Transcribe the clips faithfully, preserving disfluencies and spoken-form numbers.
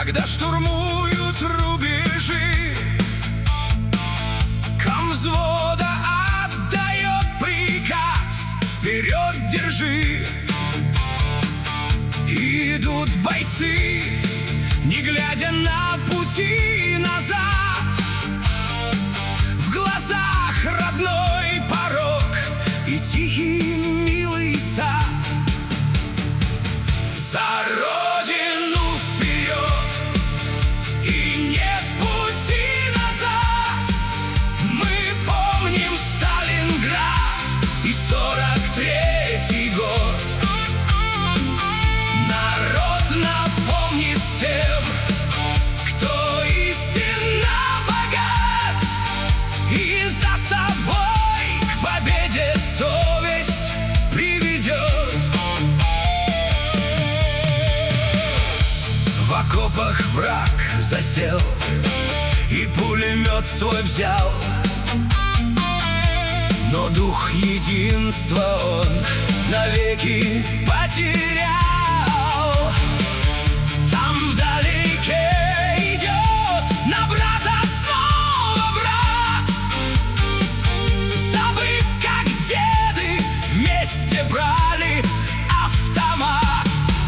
когда штурмуют рубежи. Комвзвода отдает приказ: вперед держи! Идут бойцы, не глядя на пути назад. В глазах родной порог и тихий милый сад. За родину вперед, и нет пути назад. Мы помним Сталинград и сорок третий год. Народ напомнит всем, кто истинно богат, и за собой к победе совесть приведет. В окопах враг засел и пулемет свой взял, но дух единства он навеки потерял. Там вдалеке идет на брата снова брат, забыв, как деды вместе брали автомат.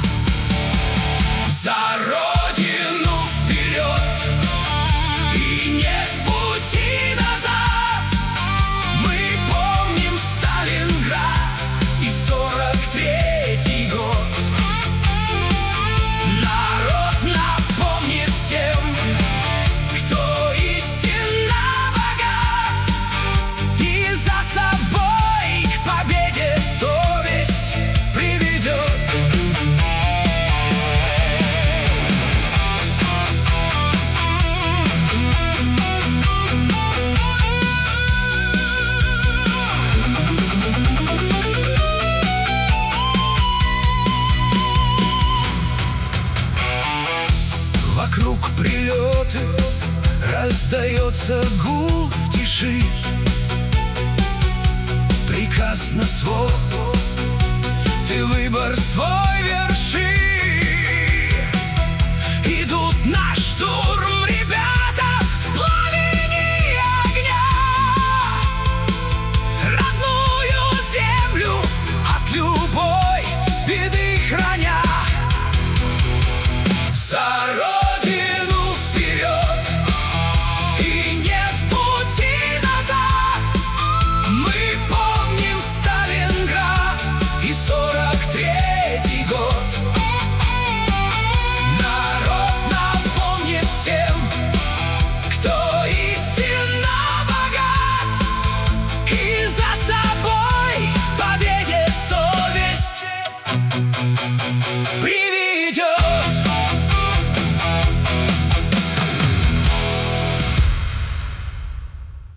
За родину вперед, и нет пути назад. Мы помним Сталинград и сорок третий год. Народ напомнит всем, кто истинно богат, и за собой к победе совесть приведет. Вокруг прилеты, раздается гул в тиши. Приказ на свой, ты выбор свой верни.